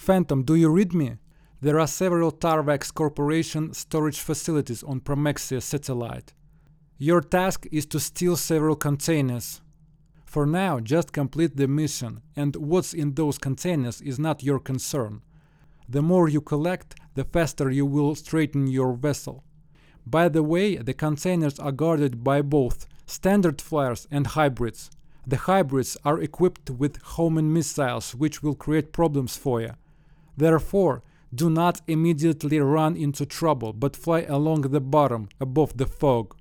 Phantom, do you read me? There are several Tarvax Corporation storage facilities on Promexia satellite. Your task is to steal several containers. For now, just complete the mission, and what's in those containers is not your concern. The more you collect, the faster you will straighten your vessel. By the way, the containers are guarded by both standard flyers and hybrids. The hybrids are equipped with homing missiles, which will create problems for you. Therefore, do not immediately run into trouble, but fly along the bottom, above the fog.